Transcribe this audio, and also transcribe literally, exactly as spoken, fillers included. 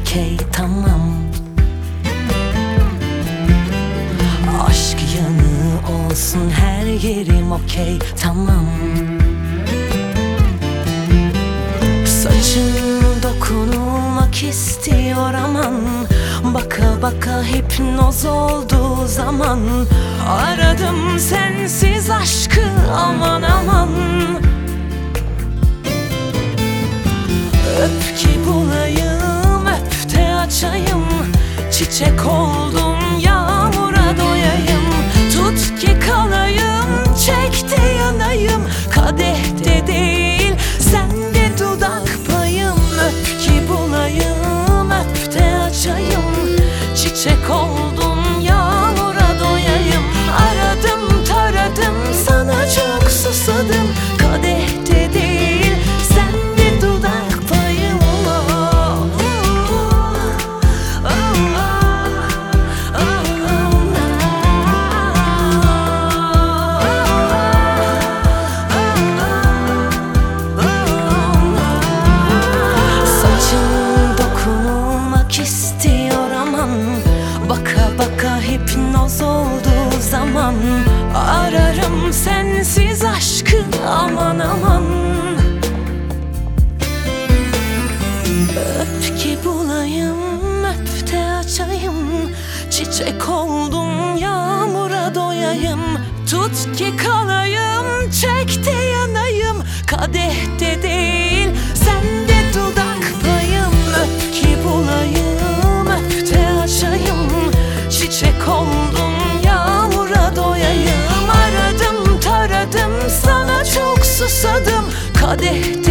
okey tamam. Aşk yanı olsun her yerim okey tamam. Saçın dokunulmak istiyor aman. Baka baka hipnoz oldu zaman. Aradım sensiz aşkı aman aman. Öp ki bulayım, öp de açayım. Çiçek oldum, yağmura doyayım. Tut ki kalayım, çek de yanayım. Kadehte değil, sende dudak payım. Öp ki bulayım, öp de açayım. Çiçek oldum, yağmura doyayım. Aradım taradım, sana çok susadım. Kadehte değil, sende dudak payım. Oh, oh, oh, oh, oh, saçın dokunulmak istiyor aman. Baka baka hipnoz oldu zaman. Ararım sensiz aşkı aman aman. Öp ki bulayım, öp de açayım. Çiçek oldum, yağmura doyayım. Tut ki kalayım, çek de yanayım. Kadehte değil, sende dudak payım. Öp ki bulayım, öp de açayım. Çiçek oldum, yağmura doyayım. Aradım taradım, sana çok susadım. Kadehte